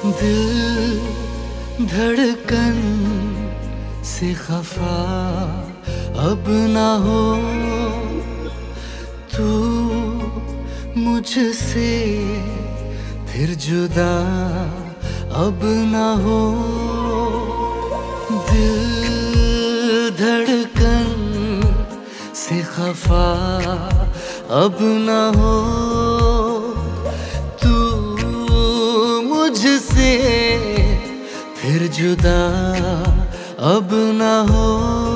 दिल धड़कन से खफा अब ना हो तू मुझसे, फिर जुदा अब ना हो। दिल धड़कन से खफा अब ना हो तू मुझसे, फिर जुदा अब ना हो।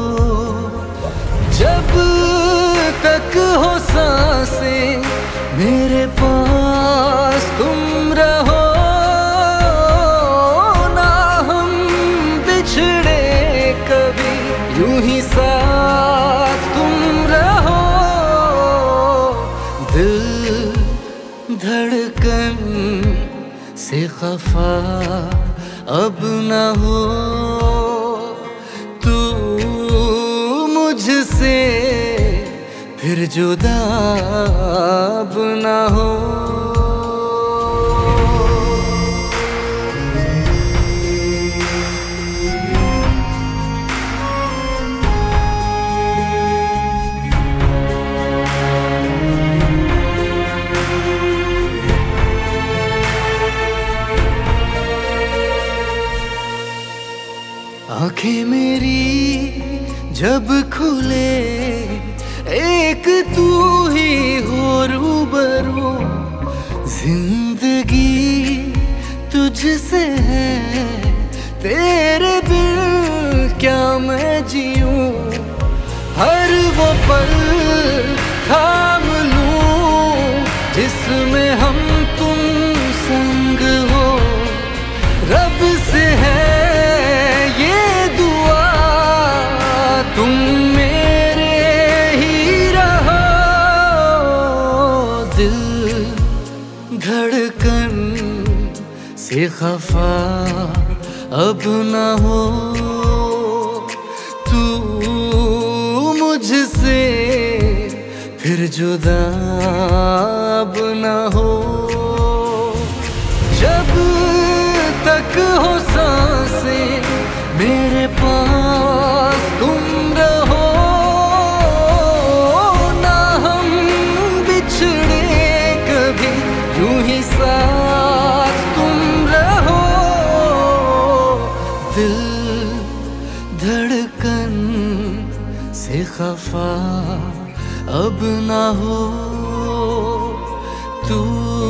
जब तक हो सांसें मेरे पास तुम रहो ना, हम बिछड़े कभी, यूं ही साथ तुम रहो। दिल धड़कन से खफा अब ना हो तू मुझसे, फिर जुदा अब ना हो। आंखें मेरी जब खुले एक तू ही हो रूबरू, जिंदगी तुझसे है, तेरे बिन क्या मैं जीऊं। हर वो पल थाम लूं जिसमें हम तुम संग हो, रब से है ये दुआ तुम मेरे ही रहो। दिल धड़कन से खफा अब ना हो तू मुझसे, फिर जुदा अब ना हो। जब तक हो सांसें मेरे पास तुम रहो ना, हम बिछड़े कभी, यूं ही साथ तुम रहो। दिल धड़कन से खफा अब ना हो तू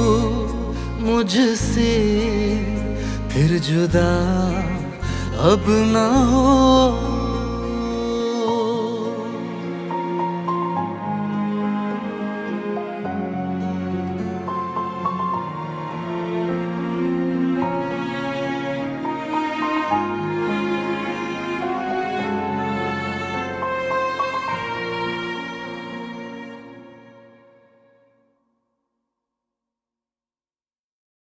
मुझसे, फिर जुदा अब ना हो।